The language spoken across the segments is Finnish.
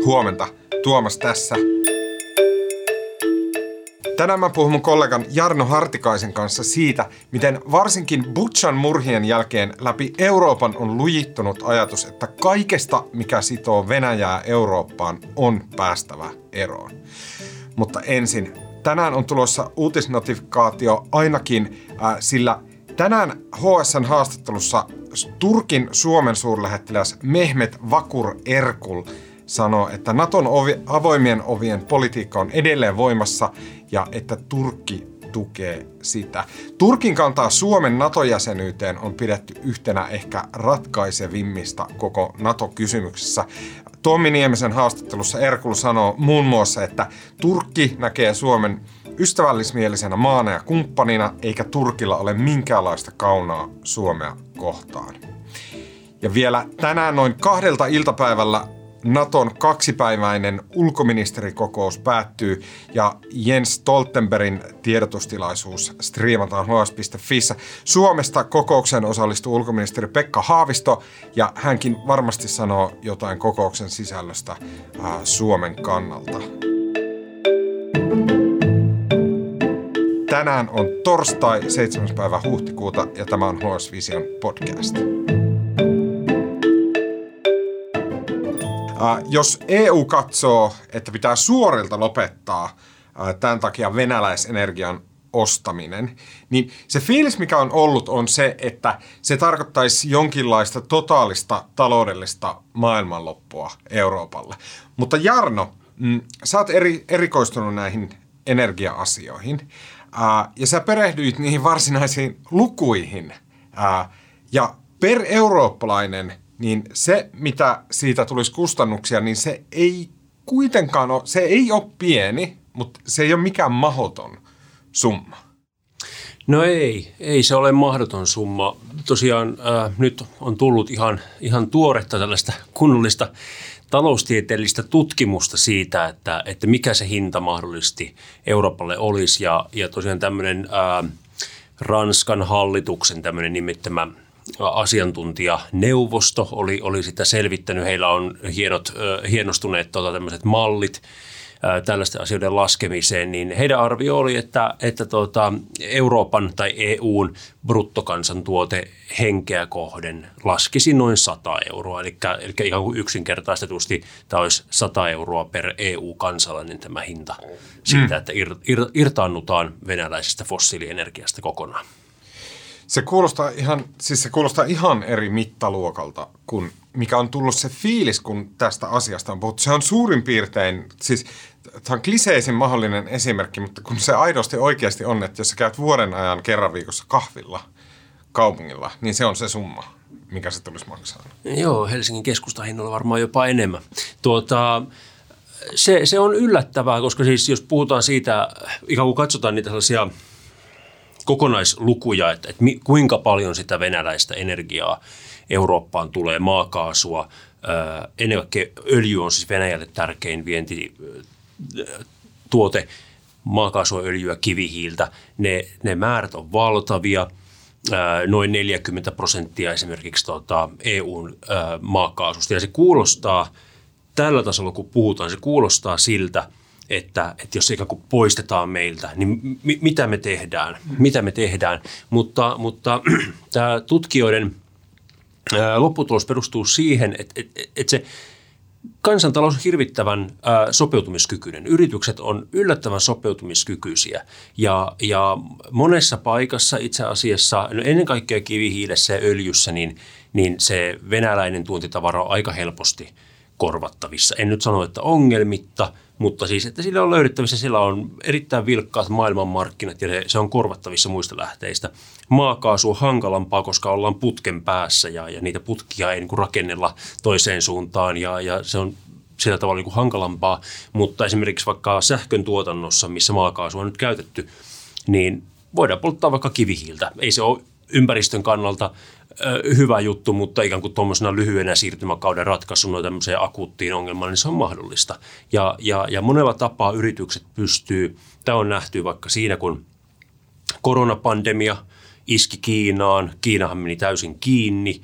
Huomenta, Tuomas tässä. Tänään mä puhun mun kollegan Jarno Hartikaisen kanssa siitä, miten varsinkin Butšan murhien jälkeen läpi Euroopan on lujittunut ajatus, että kaikesta, mikä sitoo Venäjää Eurooppaan, on päästävä eroon. Mutta ensin, tänään on tulossa uutisnotifikaatio ainakin, sillä tänään HSN haastattelussa Turkin Suomen suurlähettiläs Mehmet Vakur Erkul sanoo, että Naton avoimien ovien politiikka on edelleen voimassa ja että Turkki tukee sitä. Turkin kantaa Suomen NATO-jäsenyyteen on pidetty yhtenä ehkä ratkaisevimmista koko NATO-kysymyksessä. Tommi Niemisen haastattelussa Erkul sanoo muun muassa, että Turkki näkee Suomen ystävällismielisenä maana ja kumppanina, eikä Turkilla ole minkäänlaista kaunaa Suomea kohtaan. Ja vielä tänään noin 2 iltapäivällä Naton kaksipäiväinen ulkoministerikokous päättyy ja Jens Stoltenbergin tiedotustilaisuus striimataan hs.fissä. Suomesta kokoukseen osallistuu ulkoministeri Pekka Haavisto ja hänkin varmasti sanoo jotain kokouksen sisällöstä Suomen kannalta. Tänään on torstai 7. päivä huhtikuuta ja tämä on HS Vision podcast. Jos EU katsoo, että pitää suorilta lopettaa tämän takia venäläisenergian ostaminen, niin se fiilis, mikä on ollut, on se, että se tarkoittaisi jonkinlaista totaalista taloudellista maailmanloppua Euroopalle. Mutta Jarno, sä oot erikoistunut näihin energia-asioihin ja sä perehdyit niihin varsinaisiin lukuihin ja per eurooppalainen niin se, mitä siitä tulisi kustannuksia, niin se ei kuitenkaan ole, se ei ole pieni, mutta se ei ole mikään mahdoton summa. No ei se ole mahdoton summa. Tosiaan nyt on tullut ihan tuoretta tällaista kunnollista taloustieteellistä tutkimusta siitä, että mikä se hinta mahdollisesti Euroopalle olisi. Ja tosiaan tämmöinen Ranskan hallituksen tämmöinen nimittämä asiantuntijaneuvosto oli sitä selvittänyt. Heillä on hienostuneet tämmöiset mallit tällaisten asioiden laskemiseen, niin heidän arvio oli, että Euroopan tai EUn bruttokansantuote henkeä kohden laskisi noin 100 euroa. Eli ihan kuin yksinkertaistetusti tämä olisi 100 euroa per EU-kansalainen tämä hinta siitä, että irtaannutaan venäläisestä fossiilienergiasta kokonaan. Se kuulostaa ihan eri mittaluokalta kuin mikä on tullut se fiilis, kun tästä asiasta on puhuttu. Se on suurin piirtein, siis tämä on kliseisin mahdollinen esimerkki, mutta kun se aidosti oikeasti on, että jos sä käyt vuoden ajan kerran viikossa kahvilla kaupungilla, niin se on se summa, mikä se tulisi maksaa. Joo, Helsingin keskustahinnalla varmaan jopa enemmän. Se on yllättävää, koska siis jos puhutaan siitä, ikään kuin katsotaan niitä sellaisia kokonaislukuja, että kuinka paljon sitä venäläistä energiaa Eurooppaan tulee, maakaasua. Ennen kaikkea öljy on siis Venäjälle tärkein vientituote, maakaasua, öljyä, kivihiiltä. Ne määrät on valtavia, noin 40% esimerkiksi EUn maakaasusta. Ja se kuulostaa, tällä tasolla kun puhutaan, se kuulostaa siltä, että jos ikään kuin poistetaan meiltä, niin mitä me tehdään. Mutta tämä tutkijoiden lopputulos perustuu siihen, että se kansantalous on hirvittävän sopeutumiskykyinen. Yritykset on yllättävän sopeutumiskykyisiä ja monessa paikassa itse asiassa, ennen kaikkea kivihiilessä ja öljyssä, niin se venäläinen tuontitavara on aika helposti korvattavissa. En nyt sano, että ongelmitta, mutta siis, että sillä on löydettävissä, sillä on erittäin vilkkaat maailmanmarkkinat ja se on korvattavissa muista lähteistä. Maakaasu on hankalampaa, koska ollaan putken päässä ja niitä putkia ei niin kuin rakennella toiseen suuntaan ja se on sillä tavalla niin kuin hankalampaa, mutta esimerkiksi vaikka sähkön tuotannossa, missä maakaasu on nyt käytetty, niin voidaan polttaa vaikka kivihiiltä. Ei se ole ympäristön kannalta hyvä juttu, mutta ikään kuin tuommoisena lyhyenä siirtymäkauden ratkaisuna tämmöiseen akuuttiin ongelmaan, niin se on mahdollista. Ja monella tapaa yritykset pystyy, tämä on nähty vaikka siinä, kun koronapandemia iski Kiinaan, Kiinahan meni täysin kiinni,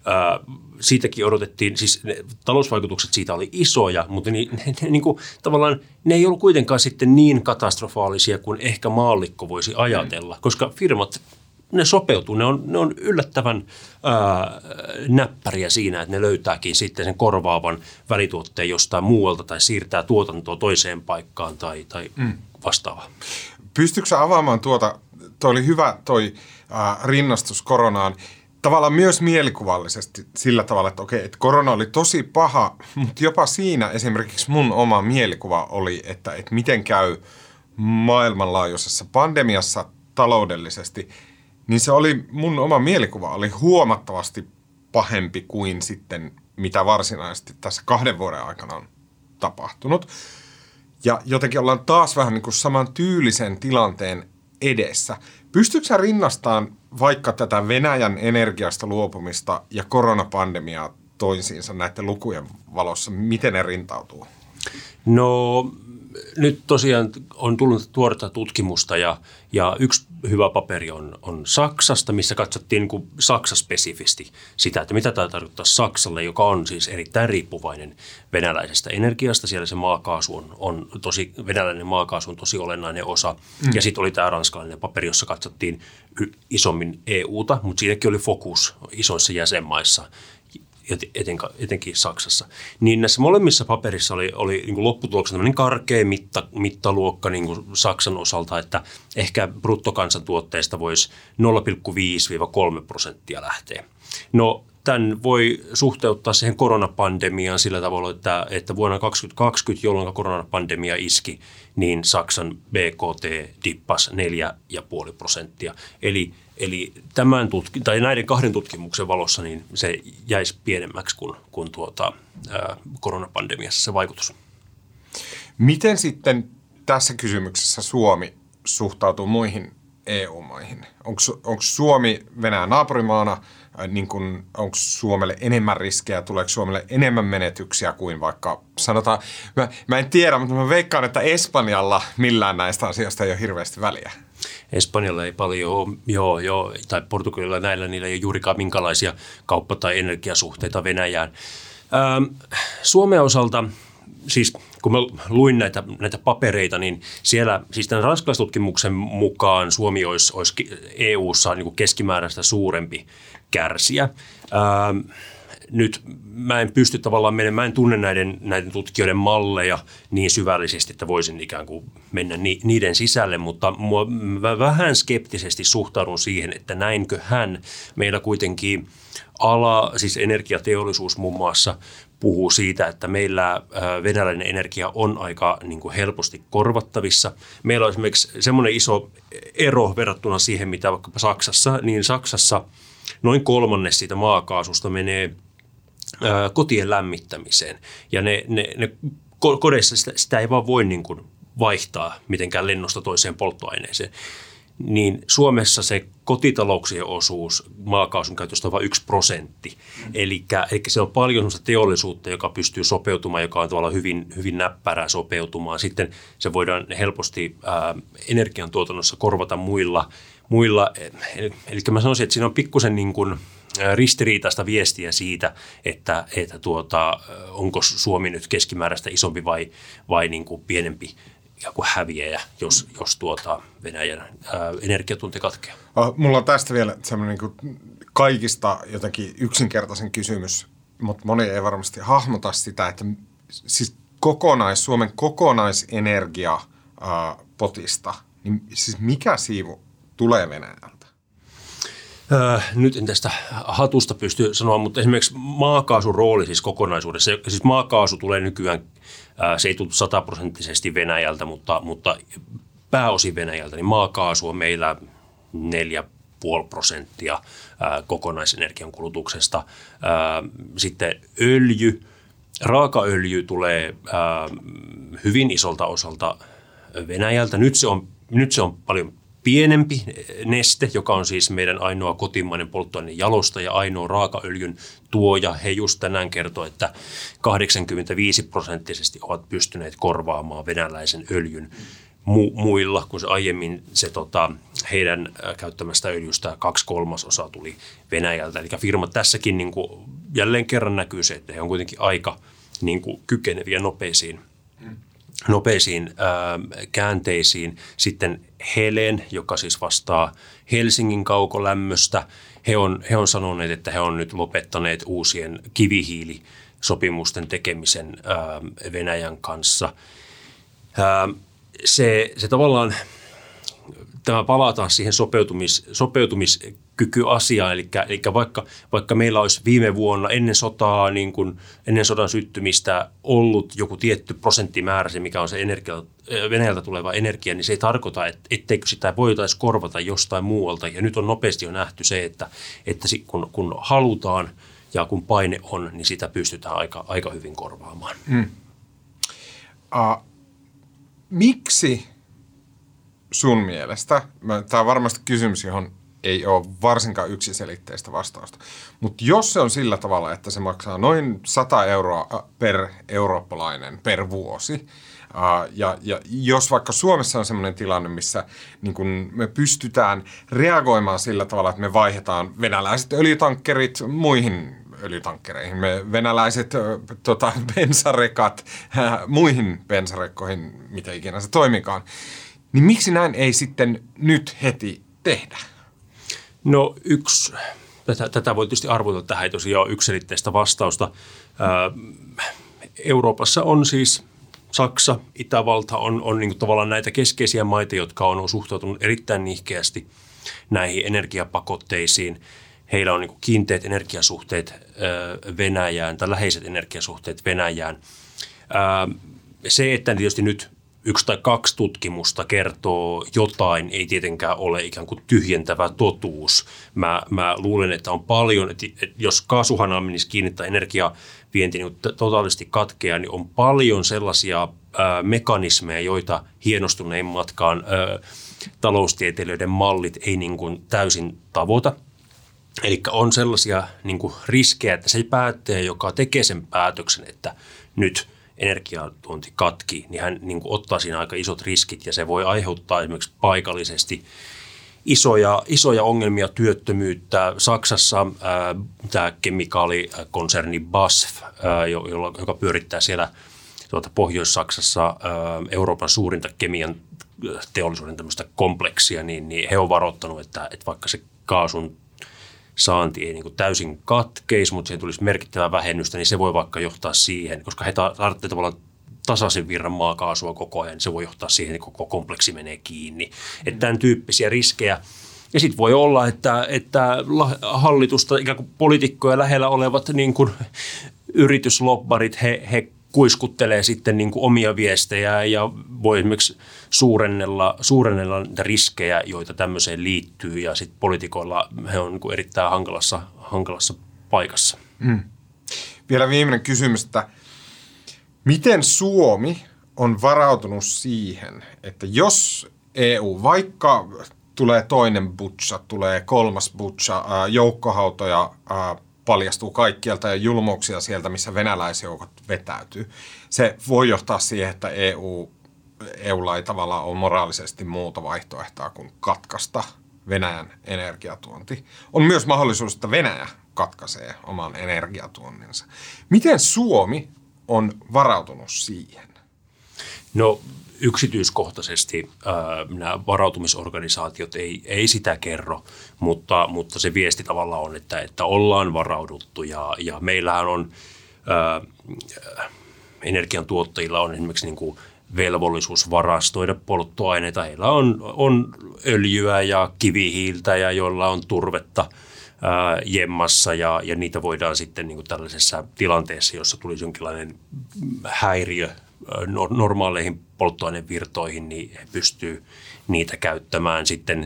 siitäkin odotettiin, siis talousvaikutukset siitä oli isoja, mutta tavallaan ne ei ollut kuitenkaan sitten niin katastrofaalisia kuin ehkä maallikko voisi ajatella, koska firmat, ne sopeutuu, ne on yllättävän näppäriä siinä, että ne löytääkin sitten sen korvaavan välituotteen jostain muualta tai siirtää tuotantoa toiseen paikkaan tai vastaavaa. Pystytkö sä avaamaan tuota, toi oli hyvä toi rinnastus koronaan, tavallaan myös mielikuvallisesti sillä tavalla, että okei, että korona oli tosi paha, mutta jopa siinä esimerkiksi mun oma mielikuva oli, että miten käy maailmanlaajuisessa pandemiassa taloudellisesti, niin se oli, mun oma mielikuva oli huomattavasti pahempi kuin sitten, mitä varsinaisesti tässä 2 vuoden aikana on tapahtunut. Ja jotenkin ollaan taas vähän niin kuin saman tyylisen tilanteen edessä. Pystytkö sä rinnastamaan vaikka tätä Venäjän energiasta luopumista ja koronapandemiaa toisiinsa näiden lukujen valossa? Miten ne rintautuu? No nyt tosiaan on tullut tuoretta tutkimusta ja yksi hyvä paperi on Saksasta, missä katsottiin niin kuin Saksa-spesifisti sitä, että mitä tämä tarkoittaa Saksalle, joka on siis erittäin riippuvainen venäläisestä energiasta. Siellä se maakaasu venäläinen maakaasu on tosi olennainen osa. Ja sitten oli tämä ranskalainen paperi, jossa katsottiin isommin EUta, mutta siinäkin oli fokus isoissa jäsenmaissa. Etenkin Saksassa. Niin näissä molemmissa paperissa oli niin kuin lopputuloksena tämmöinen karkea mittaluokka niin kuin Saksan osalta, että ehkä bruttokansantuotteesta voisi 0,5-3% lähteä. No tämän voi suhteuttaa siihen koronapandemiaan sillä tavalla, että vuonna 2020, jolloin koronapandemia iski, niin Saksan BKT dippasi 4,5%. Eli näiden 2 tutkimuksen valossa niin se jäisi pienemmäksi kuin koronapandemiassa se vaikutus. Miten sitten tässä kysymyksessä Suomi suhtautuu muihin EU-maihin? Onko Suomi Venäjän naapurimaana, niin onko Suomelle enemmän riskejä, tuleeko Suomelle enemmän menetyksiä kuin vaikka sanotaan, mä en tiedä, mutta mä veikkaan, että Espanjalla millään näistä asioista ei ole hirveästi väliä. Espanjalla ei paljon ole, tai Portugalilla niillä ei ole juurikaan minkälaisia kauppa- tai energiasuhteita Venäjään. Suomen osalta, siis kun mä luin näitä papereita, niin siellä, siis tämän ranskalaistutkimuksen mukaan Suomi olisi EU:ssa niin kuin keskimääräistä suurempi kärsijä. Nyt mä en pysty tavallaan mä en tunne näiden tutkijoiden malleja niin syvällisesti, että voisin ikään kuin mennä niiden sisälle, mutta mä vähän skeptisesti suhtaudun siihen, että näinköhän meillä kuitenkin siis energiateollisuus muun muassa puhuu siitä, että meillä venäläinen energia on aika niin kuin helposti korvattavissa. Meillä on esimerkiksi semmoinen iso ero verrattuna siihen, mitä vaikkapa Saksassa, niin Saksassa noin 1/3 siitä maakaasusta menee kotien lämmittämiseen. Ja ne kodeissa sitä ei vaan voi niin kuin vaihtaa mitenkään lennosta toiseen polttoaineeseen. Niin Suomessa se kotitalouksien osuus maakaasun käytöstä on vain 1%. Eli se on paljon sellaista teollisuutta, joka pystyy sopeutumaan, joka on tavallaan hyvin näppärää sopeutumaan. Sitten se voidaan helposti energiantuotannossa korvata muilla. Eli mä sanoisin, että siinä on pikkusen niin kuin ristiriitaista viestiä siitä, että onko Suomi nyt keskimääräistä isompi vai niin kuin pienempi kuin häviäjä, jos Venäjän energiatunti katkeaa. Mulla on tästä vielä semmoinen niin kaikista jotenkin yksinkertaisen kysymys, mutta moni ei varmasti hahmota sitä, että siis Suomen kokonaisenergiapotista, niin siis mikä siivu tulee Venäjältä? Nyt en tästä hatusta pysty sanoa, mutta esimerkiksi maakaasun rooli siis kokonaisuudessa, siis maakaasu tulee nykyään, se ei tule 100% Venäjältä, mutta pääosin Venäjältä, niin maakaasu on meillä 4,5% kokonaisenergian kulutuksesta. Sitten raakaöljy tulee hyvin isolta osalta Venäjältä. Nyt se on paljon pienempi Neste, joka on siis meidän ainoa kotimainen polttoaineen jalostaja, ainoa raakaöljyn tuoja. He just tänään kertoo, että 85% ovat pystyneet korvaamaan venäläisen öljyn muilla, kun se aiemmin heidän käyttämästä öljystä 2/3 tuli Venäjältä. Eli firmat tässäkin niin kuin jälleen kerran näkyy se, että he on kuitenkin aika niin kuin kykeneviä nopeisiin käänteisiin. Sitten Helen, joka siis vastaa Helsingin kaukolämmöstä, he on sanoneet, että he on nyt lopettaneet uusien kivihiilisopimusten tekemisen Venäjän kanssa. Se tavallaan, tämä palataan siihen sopeutumiskykyasiaan, eli vaikka meillä olisi viime vuonna ennen sotaa, niin kuin ennen sodan syttymistä ollut joku tietty prosenttimäärä, se mikä on se Venäjältä tuleva energia, niin se ei tarkoita, etteikö sitä voitaisiin korvata jostain muualta. Ja nyt on nopeasti jo nähty se, että kun halutaan ja kun paine on, niin sitä pystytään aika hyvin korvaamaan. Miksi sun mielestä, tämä on varmasti kysymys, johon ei ole varsinkaan yksiselitteistä vastausta, mutta jos se on sillä tavalla, että se maksaa noin 100 euroa per eurooppalainen per vuosi, ja jos vaikka Suomessa on sellainen tilanne, missä niin kun me pystytään reagoimaan sillä tavalla, että me vaihdetaan venäläiset öljytankkerit muihin öljytankkereihin, me venäläiset bensarekat muihin bensarekkoihin, mitä ikinä se toimikaan, niin miksi näin ei sitten nyt heti tehdä? No tätä voi tietysti arvotella, tähän ei tosiaan ole yksiselitteistä vastausta. Euroopassa on siis Saksa, Itävalta on niin kuin tavallaan näitä keskeisiä maita, jotka on suhtautunut erittäin nihkeästi näihin energiapakotteisiin. Heillä on niin kuin kiinteät energiasuhteet Venäjään tai läheiset energiasuhteet Venäjään. Se, että tietysti nyt 1 tai 2 tutkimusta kertoo jotain, ei tietenkään ole ikään kuin tyhjentävä totuus. Mä luulen, että on paljon, että jos kaasuhana menisi kiinni tai energiavienti niin totaalisesti katkeaa, niin on paljon sellaisia mekanismeja, joita hienostuneimmatkaan taloustieteilijöiden mallit ei niin kuin täysin tavoita. Eli on sellaisia niin kuin riskejä, että se päättäjä, joka tekee sen päätöksen, että nyt energiatuonti katki, niin hän niin kuin ottaa siinä aika isot riskit ja se voi aiheuttaa esimerkiksi paikallisesti isoja ongelmia, työttömyyttä. Saksassa tämä kemikaalikonserni BASF, joka pyörittää siellä Pohjois-Saksassa Euroopan suurinta kemian teollisuuden tämmöistä kompleksia, niin he on varoittanut, että vaikka se kaasun saanti ei niin kuin täysin katkeisi, mutta siihen tulisi merkittävää vähennystä, niin se voi vaikka johtaa siihen, koska he tarvitsevat tavallaan tasaisen virran maakaasua koko ajan, niin se voi johtaa siihen, että koko kompleksi menee kiinni. Että tämän tyyppisiä riskejä. Ja sitten voi olla, että hallitusta, ikään kuin poliitikkoja lähellä olevat niin kuin yrityslobbarit, he kuiskuttelee sitten niin kuin omia viestejä ja voi esimerkiksi suurennella niitä riskejä, joita tämmöiseen liittyy, ja sitten poliitikoilla he on niin kuin erittäin hankalassa paikassa. Vielä viimeinen kysymys, että miten Suomi on varautunut siihen, että jos EU, vaikka tulee toinen Butša, tulee 3. Butša, joukkohautoja paljastuu kaikkialta ja julmuuksia sieltä, missä venäläisjoukot vetäytyy. Se voi johtaa siihen, että EUlla ei tavallaan ole moraalisesti muuta vaihtoehtoa kuin katkaista Venäjän energiatuonti. On myös mahdollisuus, että Venäjä katkaisee oman energiatuonninsa. Miten Suomi on varautunut siihen? No yksityiskohtaisesti nämä varautumisorganisaatiot ei sitä kerro, mutta se viesti tavallaan on, että ollaan varauduttu ja meillähän on energiantuottajilla on esimerkiksi niin kuin velvollisuus varastoida polttoaineita. Heillä on öljyä ja kivihiiltä ja joilla on turvetta jemmassa ja niitä voidaan sitten niin kuin tällaisessa tilanteessa, jossa tulisi jonkinlainen häiriö normaaleihin polttoainevirtoihin, niin he pystyy niitä käyttämään. Sitten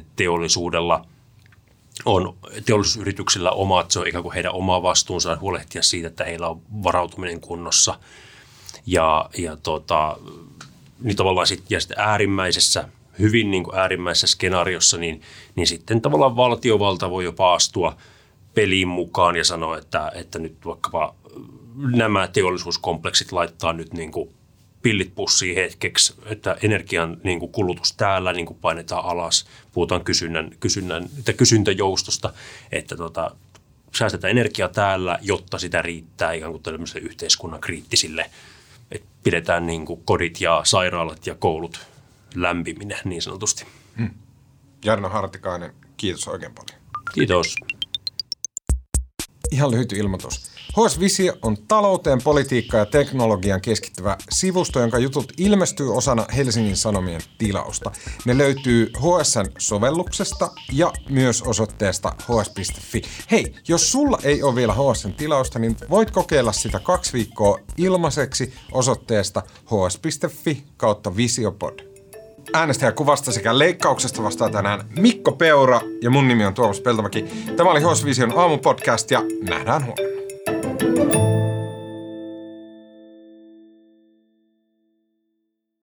teollisuusyrityksillä omat, se on ikään kuin heidän oma vastuunsa huolehtia siitä, että heillä on varautuminen kunnossa. Niin tavallaan sitten äärimmäisessä, hyvin niin kuin äärimmäisessä skenaariossa, niin sitten tavallaan valtiovalta voi jopa astua peliin mukaan ja sanoa, että nyt vaikkapa nämä teollisuuskompleksit laittaa nyt niin kuin pillit pussiin hetkeksi, että energian niin kuin kulutus täällä niin kuin painetaan alas. Puhutaan kysyntäjoustosta, että säästetään energiaa täällä, jotta sitä riittää ikään kuin tämmöiselle yhteiskunnan kriittisille. Että pidetään niin kuin kodit ja sairaalat ja koulut lämpiminä niin sanotusti. Jarno Hartikainen, kiitos oikein paljon. Kiitos. Ihan lyhyt ilmoitus. HS Visio on talouteen, politiikkaan ja teknologiaan keskittyvä sivusto, jonka jutut ilmestyy osana Helsingin Sanomien tilausta. Ne löytyy HS:n sovelluksesta ja myös osoitteesta hs.fi. Hei, jos sulla ei ole vielä HS:n tilausta, niin voit kokeilla sitä 2 viikkoa ilmaiseksi osoitteesta hs.fi/visiopod. Äänestäjäkuvasta sekä leikkauksesta vastaa tänään Mikko Peura ja mun nimi on Tuomas Peltomäki. Tämä oli HS Vision aamupodcast ja nähdään huomenna.